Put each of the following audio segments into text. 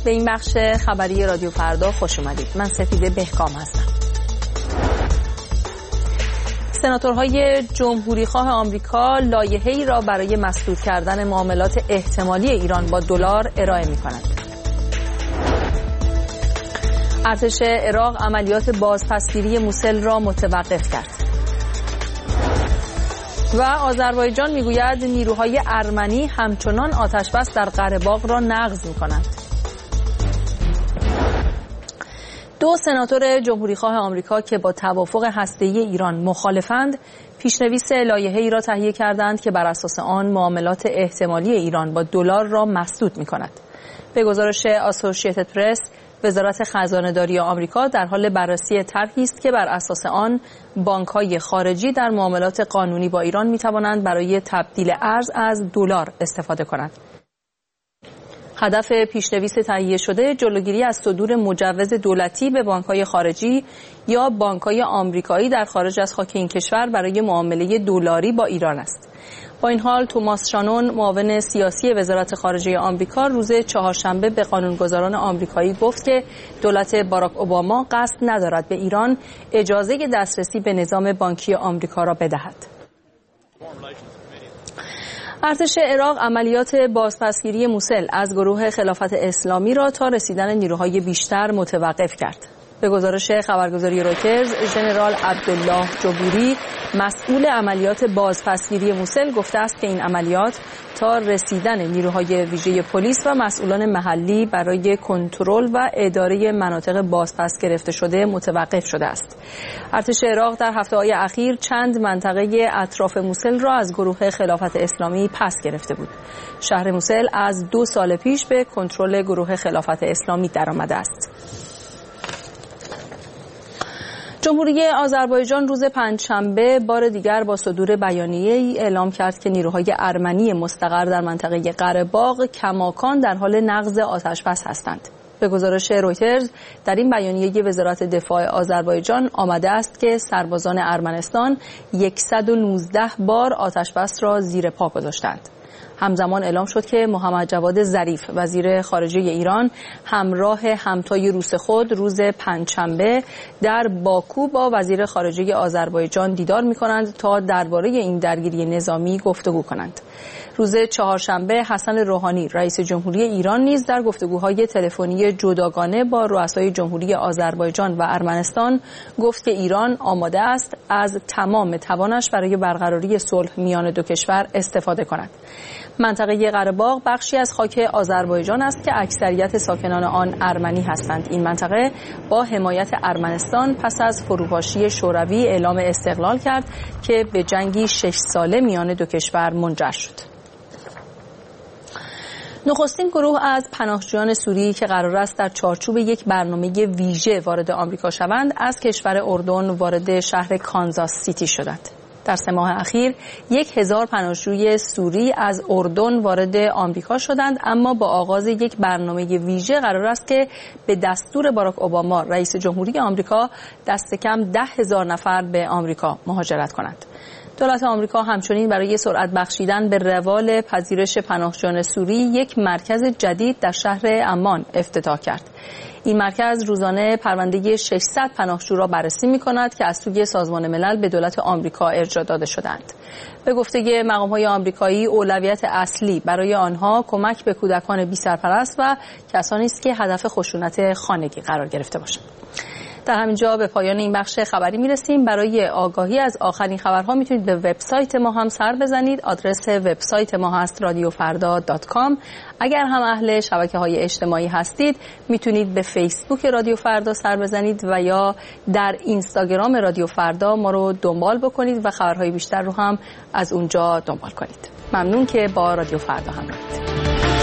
به این بخش خبری رادیو فردا خوش اومدید. من سپیده بهکام هستم. سناتورهای جمهوریخواه آمریکا لایحه‌ای را برای مسدود کردن معاملات احتمالی ایران با دلار ارائه می‌کنند. ارتش عراق عملیات بازپسگیری موسل را متوقف کرد. و آذربایجان میگوید نیروهای ارمنی همچنان آتش‌بس در قره‌باغ را نقض می‌کنند. دو سناتور جمهوریخواه آمریکا که با توافق هسته‌ای ایران مخالفند، پیشنویس لایحه‌ای را تهیه کردند که بر اساس آن معاملات احتمالی ایران با دلار را مسدود می‌کند. به گزارش آسوشییتد پرس، وزارت خزانه‌داری آمریکا در حال بررسی طرحی است که بر اساس آن بانک‌های خارجی در معاملات قانونی با ایران می‌توانند برای تبدیل ارز از دلار استفاده کنند. هدف پیشنویس تهیه شده جلوگیری از صدور مجوز دولتی به بانک‌های خارجی یا بانک‌های آمریکایی در خارج از خاک این کشور برای معامله دلاری با ایران است. با این حال توماس شانون، معاون سیاسی وزارت خارجه آمریکا، روز چهارشنبه به قانونگذاران آمریکایی گفت که دولت باراک اوباما قصد ندارد به ایران اجازه دسترسی به نظام بانکی آمریکا را بدهد. ارتش عراق عملیات بازپسگیری موسل از گروه خلافت اسلامی را تا رسیدن نیروهای بیشتر متوقف کرد. به گزارش خبرگزاری رویترز، ژنرال عبدالله جبوری، مسئول عملیات بازپسگیری موسل، گفته است که این عملیات تا رسیدن نیروهای ویژه پلیس و مسئولان محلی برای کنترل و اداره مناطق بازپس گرفته شده متوقف شده است. ارتش عراق در هفته‌های اخیر چند منطقه اطراف موسل را از گروه خلافت اسلامی پس گرفته بود. شهر موسل از 2 سال پیش به کنترل گروه خلافت اسلامی درآمده است. جمهوری آذربایجان روز پنجشنبه بار دیگر با صدور بیانیه‌ای اعلام کرد که نیروهای ارمنی مستقر در منطقه قره‌باغ کماکان در حال نقض آتش‌بس هستند. به گزارش رویترز، در این بیانیه وزارت دفاع آذربایجان آمده است که سربازان ارمنستان 119 بار آتش‌بس را زیر پا گذاشتند. همزمان اعلام شد که محمد جواد ظریف، وزیر خارجه ایران، همراه همتای روس خود روز پنجشنبه در باکو با وزیر خارجه آذربایجان دیدار می‌کنند تا درباره این درگیری نظامی گفتگو کنند. روز چهارشنبه حسن روحانی، رئیس جمهوری ایران، نیز در گفتگوهای تلفنی جداگانه با رؤسای جمهوری آذربایجان و ارمنستان گفت که ایران آماده است از تمام توانش برای برقراری صلح میان دو کشور استفاده کند. منطقه قره‌باغ بخشی از خاک آذربایجان است که اکثریت ساکنان آن ارمنی هستند. این منطقه با حمایت ارمنستان پس از فروپاشی شوروی اعلام استقلال کرد که به جنگی 6 ساله میان دو کشور منجر شد. نخستین گروه از پناهجویان سوریی که قرار است در چارچوب یک برنامه ویژه وارد آمریکا شوند، از کشور اردن وارد شهر کانزاس سیتی شدند. در 3 ماه اخیر 1000 پناهجوی سوری از اردن وارد آمریکا شدند، اما با آغاز یک برنامه ویژه قرار است که به دستور باراک اوباما، رئیس جمهوری آمریکا، دست کم 10,000 نفر به آمریکا مهاجرت کنند. دولت آمریکا همچنین برای سرعت بخشیدن به روال پذیرش پناهجویان سوری یک مرکز جدید در شهر عمان افتتاح کرد. این مرکز روزانه پرونده 600 پناهجو را بررسی می‌کند که از سوی سازمان ملل به دولت آمریکا ارجاع داده شدند. به گفته مقام‌های آمریکایی، اولویت اصلی برای آنها کمک به کودکان بی‌سرپرست و کسانی است که هدف خشونت خانگی قرار گرفته باشند. در همینجا به پایان این بخش خبری میرسیم. برای آگاهی از آخرین خبرها میتونید به وبسایت ما هم سر بزنید. آدرس وبسایت ما هست radiofarda.com. اگر هم اهل شبکه‌های اجتماعی هستید میتونید به فیسبوک رادیو فردا سر بزنید و یا در اینستاگرام رادیو فردا ما رو دنبال بکنید و خبرهای بیشتر رو هم از اونجا دنبال کنید. ممنون که با رادیو فردا همراهید.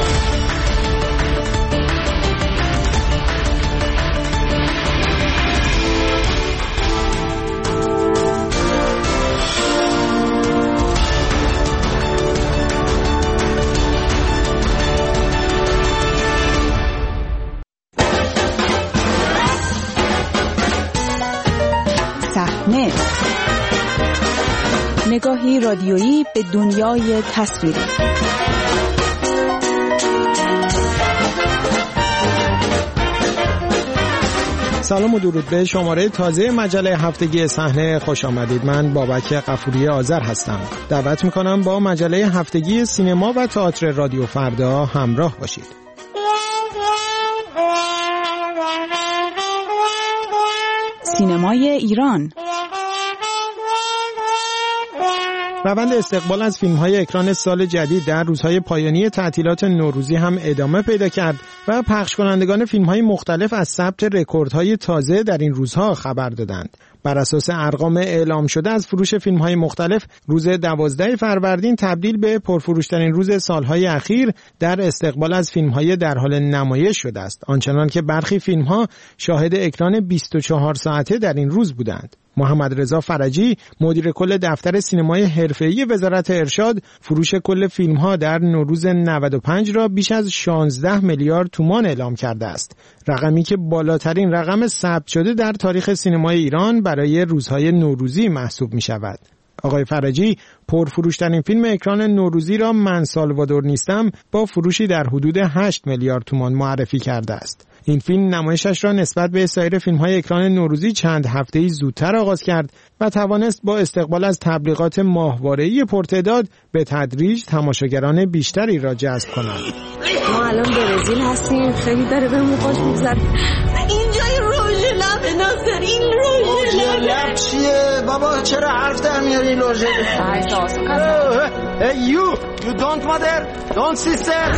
نگاهی رادیویی به دنیای تصویری. سلام و درود به شماره تازه مجله هفتگی صحنه خوش آمدید. من بابک غفوری آذر هستم. دعوت میکنم با مجله هفتگی سینما و تئاتر رادیو فردا همراه باشید. سینمای ایران. روند استقبال از فیلم‌های اکران سال جدید در روزهای پایانی تعطیلات نوروزی هم ادامه پیدا کرد و پخش کنندگان فیلم‌های مختلف از ثبت رکوردهای تازه در این روزها خبر دادند. بر اساس ارقام اعلام شده از فروش فیلم‌های مختلف، روز 12 فروردین تبدیل به پرفروش‌ترین روز سال‌های اخیر در استقبال از فیلم‌های در حال نمایش شده است، آنچنان که برخی فیلم‌ها شاهد اکران 24 ساعته در این روز بودند. محمد رضا فرجی، مدیر کل دفتر سینمای حرفه‌ای وزارت ارشاد، فروش کل فیلم‌ها در نوروز 95 را بیش از 16 میلیارد تومان اعلام کرده است. رقمی که بالاترین رقم ثبت شده در تاریخ سینمای ایران برای روزهای نوروزی محسوب می‌شود. آقای فرجی پرفروشترین فیلم اکران نوروزی را من سالوادور نیستم با فروشی در حدود 8 میلیارد تومان معرفی کرده است. این فیلم نمایشش را نسبت به سایر فیلم‌های اکران نوروزی چند هفته‌ای زودتر آغاز کرد و توانست با استقبال از تبلیغات ماهواره‌ای پرتعداد به تدریج تماشاگران بیشتری را جذب کند. ما الان برزیل هستیم، خیلی داره بهمون خوش می‌گذره. اینجای روژ لب ناصر، این روژ لب چیه بابا؟ چرا حرف در میاری این روژ؟ You don't mother, don't sister.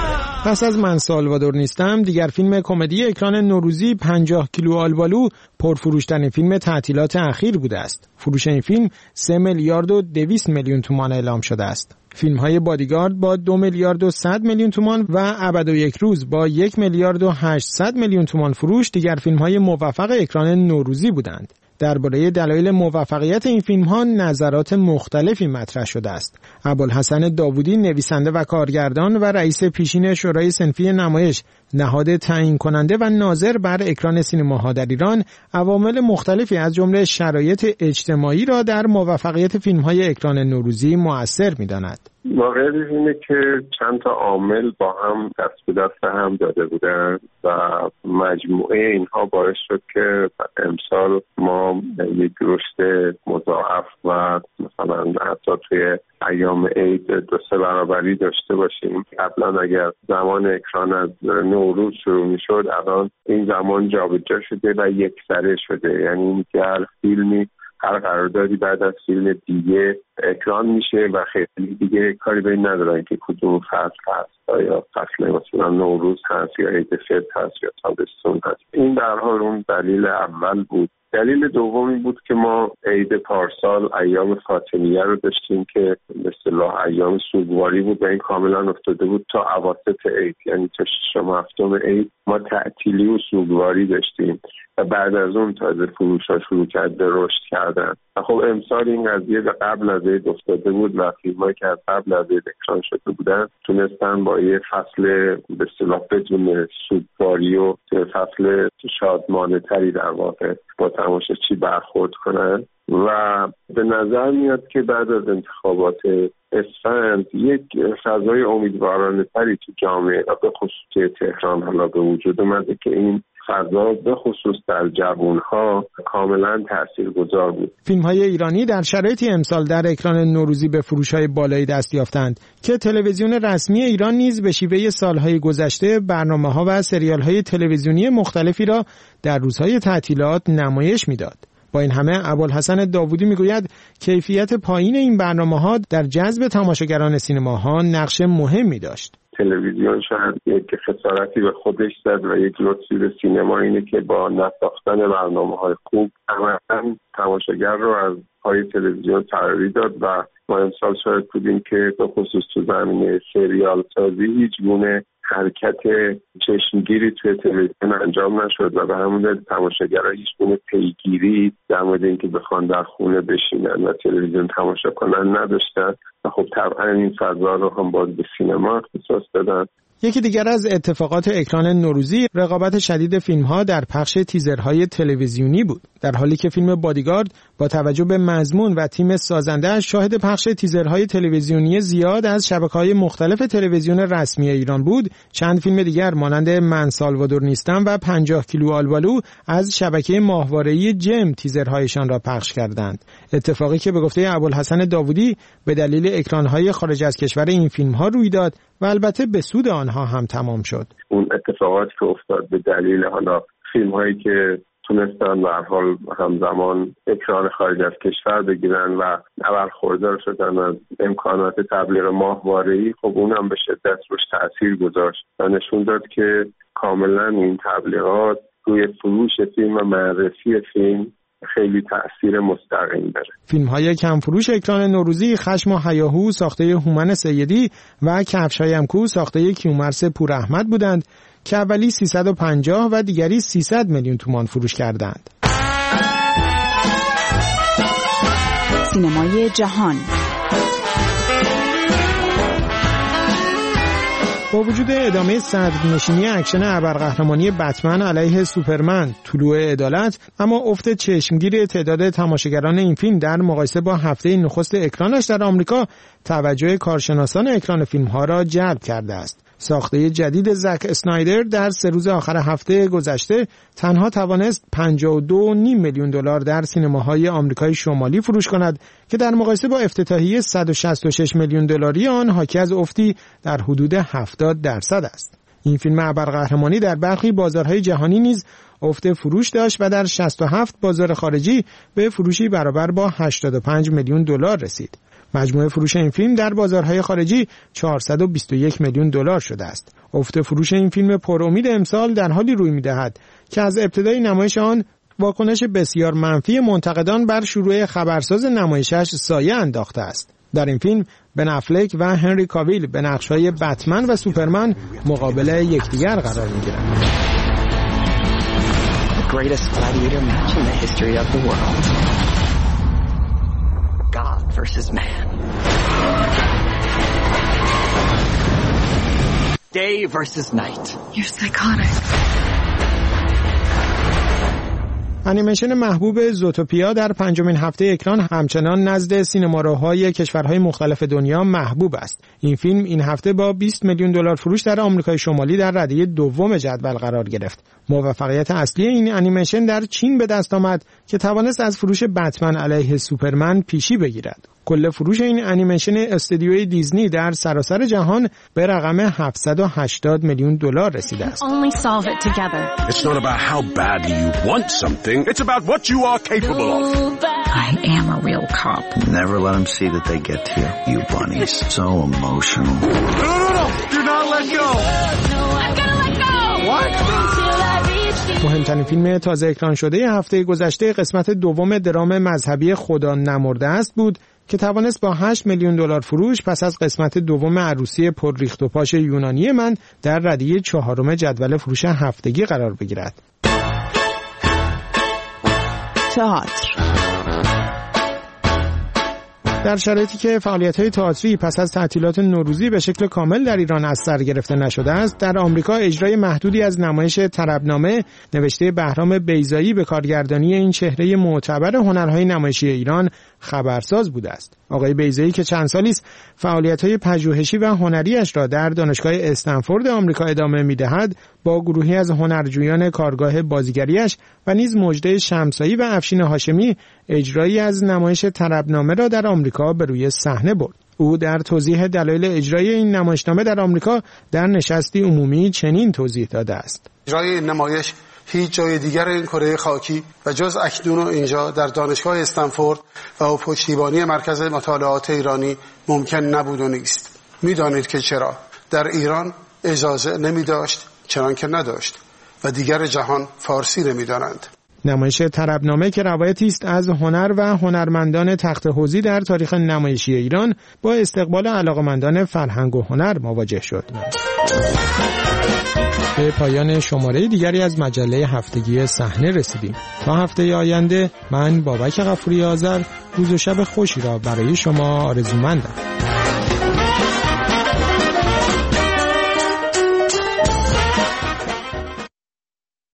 پس از من سالوادور نیستم، دیگر فیلم کمدی اکران نوروزی 50 کیلو آلبالو پرفروشترین فیلم تعطیلات اخیر بوده است. فروش این فیلم 3 میلیارد و 200 میلیون تومان اعلام شده است. فیلم‌های بادیگارد با 2 میلیارد و 100 میلیون تومان و ابد و یک روز با 1 میلیارد و 800 میلیون تومان فروش دیگر فیلم‌های موفق اکران نوروزی بودند. درباره دلایل موفقیت این فیلم‌ها نظرات مختلفی مطرح شده است. ابوالحسن داوودی، نویسنده و کارگردان و رئیس پیشین شورای صنفی نمایش، نهاد تعیین کننده و ناظر بر اکران سینماها در ایران، عوامل مختلفی از جمله شرایط اجتماعی را در موفقیت فیلم‌های اکران نوروزی مؤثر می‌داند. واقعیت اینه که چند تا عامل با هم دست به دست هم داده بودن و مجموعه اینها باعث شد که امسال ما یک رشد مضاعف و مثلا حتی توی ایام عید 2-3 برابری داشته باشیم. قبلا اگر زمان اکران از نوروز شروع می‌شد، الان این زمان جابجا شده و یکسره شده. یعنی هر فیلمی، هر قراردادی بعد از فیلم دیگه اکران میشه و خیلی دیگه کاری به این ندارن که کدوم فصل هست، یا فصل مثلا نوروز هست یا عید فطر هست یا تابستون هست. این در حال اون دلیل اول بود. دلیل دومی بود که ما عید پارسال ایام فاطمیه رو داشتیم که به اصطلاح ایام سوگواری بود و این کاملا افتاده بود تا اواسط عید، یعنی تا 6-7 عید ما تعطیلی و سوگواری داشتیم و بعد از اون تازه فروش‌ها شروع کرد به رشد کردن. خب امسال این قضیه قبل از عید افتاده بود و فیلم‌هایی که قبل از عید اکران شده بودن تونستن با یه فصل به اصطلاح بدون سوگواری و فصل شادمانه‌تری در واقع با تماشاچی برخورد کنن و به نظر میاد که بعد از انتخابات اسفند یک فضای امیدوارانه تری تو جامعه و به خصوص تهران حالا به وجود اومده که این فضا به خصوص در جوانها کاملا تاثیرگذار بود. فیلم‌های ایرانی در شرایطی امسال در اکران نوروزی به فروش‌های بالایی دست یافتند که تلویزیون رسمی ایران نیز به شیوه سال‌های گذشته برنامه‌ها و سریال‌های تلویزیونی مختلفی را در روزهای تعطیلات نمایش می‌داد. با این همه ابوالحسن داوودی میگوید کیفیت پایین این برنامه‌ها در جذب تماشاگران سینماها نقش مهمی داشت. تلویزیون شاید یک خسارتی به خودش زد و یک لطفی به سینما اینه که با نساختن برنامه‌های خوب عملاً تماشاگر رو از پای تلویزیون فراری داد و ما امسال شاید بودیم که به خصوص تو زمینه سریال سازی هیچ گونه حرکت چشمگیری توی تلویزیون انجام نشد و به همون دلیل تماشاگرها هیچ گونه پیگیری در مورد اینکه بخوان در خونه بشینن و تلویزیون تماشا کنن نداشتن و خب طبعا این فضا رو هم باز به سینما اختصاص دادن. یکی دیگر از اتفاقات اکران نوروزی رقابت شدید فیلم‌ها در پخش تیزرهای تلویزیونی بود. در حالی که فیلم بادیگارد با توجه به مضمون و تیم سازنده‌اش شاهد پخش تیزرهای تلویزیونی زیاد از شبکه‌های مختلف تلویزیون رسمی ایران بود، چند فیلم دیگر مانند من سالوادور نیستم و 50 کیلو آلبالو از شبکه ماهواره‌ای جم تیزرهایشان را پخش کردند. اتفاقی که به گفته ابوالحسن داوودی به دلیل اکران‌های خارج از کشور این فیلم‌ها روی داد و البته به سود آنها هم تمام شد. اون اتفاقاتی که افتاد به دلیل حالا فیلم‌هایی که تونستن به هر حال همزمان اکران خارج از کشور بگیرن و برخوردار شدن از امکانات تبلیغ ماهواره‌ای، خب اونم به شدت روش تأثیر گذاشت و نشون داد که کاملا این تبلیغات روی فروش فیلم و معرفی فیلم خیلی تأثیر مستقیم داره. فیلم‌های کم فروش اکران نوروزی خشم و هیاهو ساخته هومن سیدی و کفش‌هایم کو ساخته کیومرث پوراحمد بودند که اولی 350 و دیگری 300 میلیون تومان فروش کردند. سینمای جهان. با وجود ادامه صدرنشینی اکشن ابرقهرمانی بتمن علیه سوپرمن طلوع عدالت، اما افت چشمگیر تعداد تماشاگران این فیلم در مقایسه با هفته نخست اکرانش در آمریکا توجه کارشناسان اکران فیلم‌ها را جلب کرده است. ساخته جدید زک اسنایدر در 3 روز آخر هفته گذشته تنها توانست 52.5 میلیون دلار در سینماهای آمریکای شمالی فروش کند که در مقایسه با افتتاحیه 166 میلیون دلاری آن حاکی از افتی در حدود 70% است. این فیلم ابرقهرمانی در برخی بازارهای جهانی نیز افت فروش داشت و در 67 بازار خارجی به فروشی برابر با 85 میلیون دلار رسید. مجموع فروش این فیلم در بازارهای خارجی 421 میلیون دلار شده است. افت فروش این فیلم پرامید امسال در حالی روی می‌دهد که از ابتدای نمایش آن واکنش بسیار منفی منتقدان بر شروع خبرساز نمایشش سایه انداخته است. در این فیلم بن افلک و هنری کاویل به نقش‌های بتمن و سوپرمن مقابل یکدیگر قرار می‌گیرند. The greatest gladiator match in the history of the world. God versus man. Day versus night. You're psychotic. انیمیشن محبوب زوتوپیا در 5مین هفته اکران همچنان نزد سینماروهای کشورهای مختلف دنیا محبوب است. این فیلم این هفته با 20 میلیون دلار فروش در آمریکای شمالی در رده دوم جدول قرار گرفت. موفقیت اصلی این انیمیشن در چین به دست آمد که توانست از فروش بتمن علیه سوپرمن پیشی بگیرد. کل فروش این انیمیشن استودیوی دیزنی در سراسر جهان به رقم 780 میلیون دلار رسیده است. Only solve it together. It's not about how badly you want something. It's about what you are capable of. I am a real cop. Never let them see that they get to you. You bunnies. So emotional. No. Do not let go. I'm gonna let go. What? مهمترین فیلم تازه اکران شده هفته گذشته قسمت دوم درام مذهبی خدا نمرده است بود که توانست با 8 میلیون دلار فروش پس از قسمت دوم عروسی پر ریخت و پاش یونانی من در ردیه 4 جدول فروش هفتگی قرار بگیرد. تئاتر. در شرایطی که فعالیت‌های تئاتری پس از تعطیلات نوروزی به شکل کامل در ایران از سر گرفته نشده است، در آمریکا اجرای محدودی از نمایش طربنامه نوشته بهرام بیضایی به کارگردانی این چهره معتبر هنرهای نمایشی ایران خبرساز بوده است. آقای بیضایی که چند سالی است فعالیت‌های پژوهشی و هنریش را در دانشگاه استنفورد آمریکا ادامه می‌دهد، با گروهی از هنرجویان کارگاه بازیگریش و نیز مژده شمسایی و افشین هاشمی اجرایی از نمایش طربنامه را در آمریکا به روی صحنه برد. او در توضیح دلایل اجرای این نمایشنامه در آمریکا در نشستی عمومی چنین توضیح داده است: اجرای این نمایش هیچ جای دیگر این کره خاکی و جز اکنون و اینجا در دانشگاه استنفورد و پشتیبانی مرکز مطالعات ایرانی ممکن نبود و نیست. می‌دانید که چرا؟ در ایران اجازه نمی داشت، چنان که نداشت و دیگر جهان فارسی نمی‌دانند. نمایش طربنامه که روایتی است از هنر و هنرمندان تخت حوزی در تاریخ نمایشی ایران با استقبال علاقه‌مندان فرهنگ و هنر مواجه شد. به پایان شماره دیگری از مجله هفتگی صحنه رسیدیم. تا هفته آینده من بابک غفوری آذر روز و شب خوشی را برای شما آرزومندم.